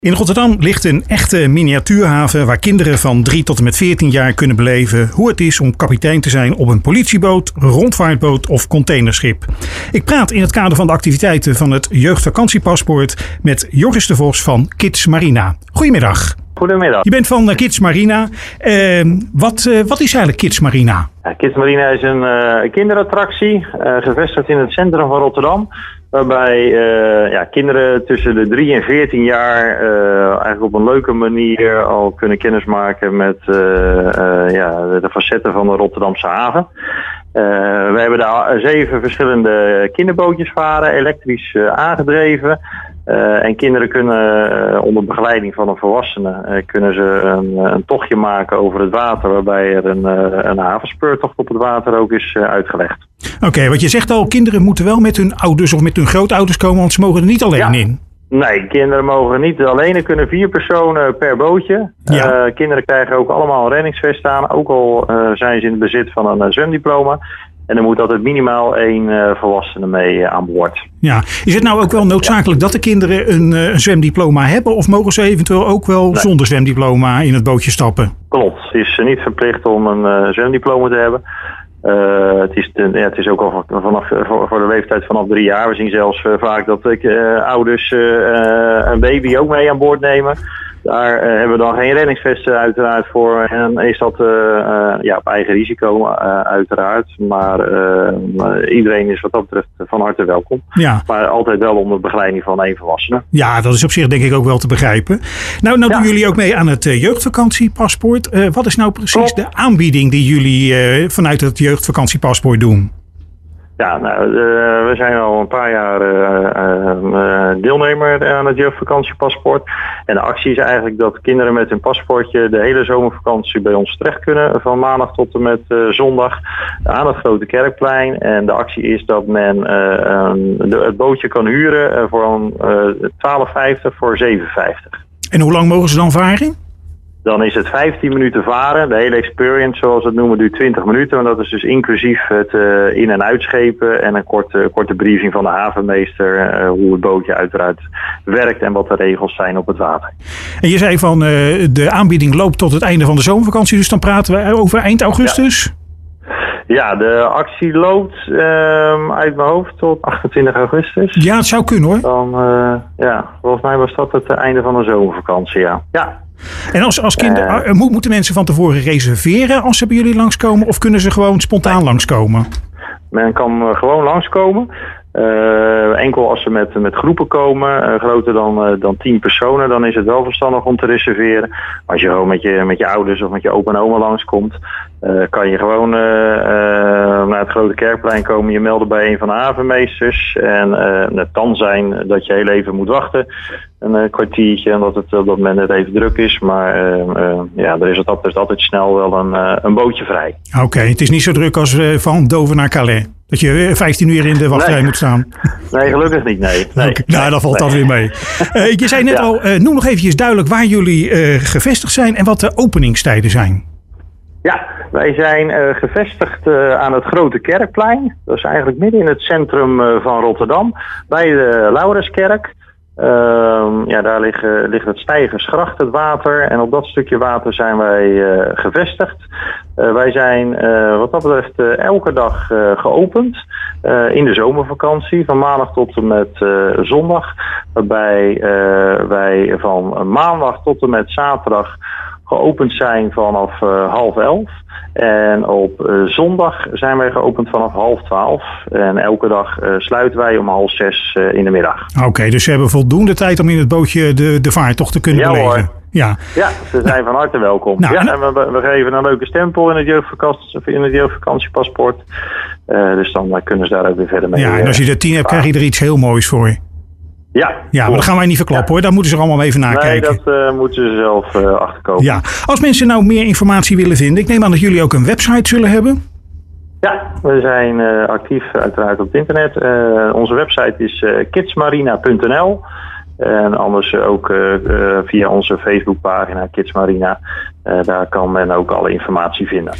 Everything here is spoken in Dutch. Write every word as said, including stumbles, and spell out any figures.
In Rotterdam ligt een echte miniatuurhaven waar kinderen van drie tot en met veertien jaar kunnen beleven hoe het is om kapitein te zijn op een politieboot, rondvaartboot of containerschip. Ik praat in het kader van de activiteiten van het jeugdvakantiepaspoort met Joris de Vos van Kids Marina. Goedemiddag. Goedemiddag. Je bent van Kids Marina. Uh, wat, uh, wat is eigenlijk Kids Marina? Ja, Kids Marina is een uh, kinderattractie, uh, gevestigd in het centrum van Rotterdam. Waarbij uh, ja, kinderen tussen de drie en veertien jaar uh, eigenlijk op een leuke manier al kunnen kennismaken met uh, uh, ja, de facetten van de Rotterdamse haven. Uh, we hebben daar zeven verschillende kinderbootjes varen, elektrisch uh, aangedreven. Uh, en kinderen kunnen uh, onder begeleiding van een volwassene uh, kunnen ze een, een tochtje maken over het water, waarbij er een, uh, een havenspeurtocht op het water ook is uh, uitgelegd. Oké, okay, wat je zegt al, kinderen moeten wel met hun ouders of met hun grootouders komen, want ze mogen er niet alleen ja. in. Nee, kinderen mogen niet alleen. Er kunnen vier personen per bootje. Ja. Uh, kinderen krijgen ook allemaal een reddingsvest aan, ook al uh, zijn ze in het bezit van een uh, zwemdiploma. En er moet altijd minimaal één uh, volwassene mee uh, aan boord. Ja, is het nou ook wel noodzakelijk dat de kinderen een, uh, een zwemdiploma hebben? Of mogen ze eventueel ook wel nee. zonder zwemdiploma in het bootje stappen? Klopt, het is uh, niet verplicht om een uh, zwemdiploma te hebben. Uh, het, is de, ja, het is ook al vanaf, voor, voor de leeftijd vanaf drie jaar. We zien zelfs uh, vaak dat uh, ouders uh, een baby ook mee aan boord nemen. Daar uh, hebben we dan geen reddingsvesten uiteraard voor. En is dat uh, uh, ja, op eigen risico uh, uiteraard. Maar uh, iedereen is wat dat betreft van harte welkom. Ja. Maar altijd wel onder begeleiding van één volwassene. Ja, dat is op zich denk ik ook wel te begrijpen. Nou, nou ja. doen jullie ook mee aan het uh, jeugdvakantiepaspoort. Uh, wat is nou precies Klopt. de aanbieding die jullie uh, vanuit het jeugdvakantiepaspoort doen? Ja, nou, uh, we zijn al een paar jaar uh, uh, deelnemer aan het jeugdvakantiepaspoort. En de actie is eigenlijk dat kinderen met hun paspoortje de hele zomervakantie bij ons terecht kunnen. Van maandag tot en met uh, zondag aan het Grote Kerkplein. En de actie is dat men uh, um, de, het bootje kan huren uh, voor een uh, twaalf vijftig voor zeven vijftig. En hoe lang mogen ze dan varen? Dan is het vijftien minuten varen. De hele experience, zoals we het noemen, duurt twintig minuten. En dat is dus inclusief het uh, in- en uitschepen en een korte, korte briefing van de havenmeester. Uh, hoe het bootje uiteraard werkt en wat de regels zijn op het water. En je zei van uh, de aanbieding loopt tot het einde van de zomervakantie. Dus dan praten we over eind augustus? Ja, ja de actie loopt uh, uit mijn hoofd tot achtentwintig augustus. Ja, het zou kunnen hoor. Dan, uh, ja, volgens mij was dat het einde van de zomervakantie, ja. Ja. En als, als kinderen, uh, moeten mensen van tevoren reserveren als ze bij jullie langskomen? Of kunnen ze gewoon spontaan langskomen? Men kan uh, gewoon langskomen. Uh, enkel als ze met, met groepen komen, uh, groter dan, uh, dan tien personen, dan is het wel verstandig om te reserveren. Maar als je gewoon met je, met je ouders of met je opa en oma langskomt, uh, kan je gewoon uh, uh, naar het Grote Kerkplein komen, je melden bij een van de havenmeesters. En uh, het kan zijn dat je heel even moet wachten, een uh, kwartiertje, omdat het op dat moment net even druk is. Maar uh, uh, ja, er is het altijd, altijd snel wel een, uh, een bootje vrij. Oké, okay, het is niet zo druk als uh, van Dover naar Calais. Dat je vijftien uur in de wachtrij nee. moet staan. Nee, gelukkig niet, nee. nee. Okay. Nou, dat valt nee. dan weer mee. Uh, je zei net ja. al, uh, noem nog eventjes duidelijk waar jullie uh, gevestigd zijn en wat de openingstijden zijn. Ja, wij zijn uh, gevestigd uh, aan het Grote Kerkplein. Dat is eigenlijk midden in het centrum uh, van Rotterdam, bij de Laurenskerk. Uh, ja, daar ligt, uh, ligt het Steigersgracht, het water. En op dat stukje water zijn wij uh, gevestigd. Uh, wij zijn uh, wat dat betreft uh, elke dag uh, geopend. Uh, in de zomervakantie, van maandag tot en met uh, zondag. Waarbij uh, wij van maandag tot en met zaterdag geopend zijn vanaf uh, half elf. En op uh, zondag zijn wij geopend vanaf half twaalf. En elke dag uh, sluiten wij om half zes uh, in de middag. Oké, okay, dus ze hebben voldoende tijd om in het bootje de, de vaartocht te kunnen ja, beleven. Hoor. Ja, ja, ze zijn van harte welkom. Nou, ja, en we, we geven een leuke stempel in het, jeugdvakantie, in het jeugdvakantiepaspoort. Uh, dus dan uh, kunnen ze daar ook weer verder mee. Ja, en als je er tien hebt, krijg je er iets heel moois voor. Ja, ja, maar dat gaan wij niet verklappen ja. hoor. Daar moeten ze er allemaal even nakijken. Nee, dat uh, moeten ze zelf uh, achterkomen. Ja, als mensen nou meer informatie willen vinden. Ik neem aan dat jullie ook een website zullen hebben. Ja, we zijn uh, actief uiteraard op het internet. Uh, onze website is uh, kidsmarina punt n l. En anders ook uh, uh, via onze Facebookpagina Kids Marina. Uh, daar kan men ook alle informatie vinden.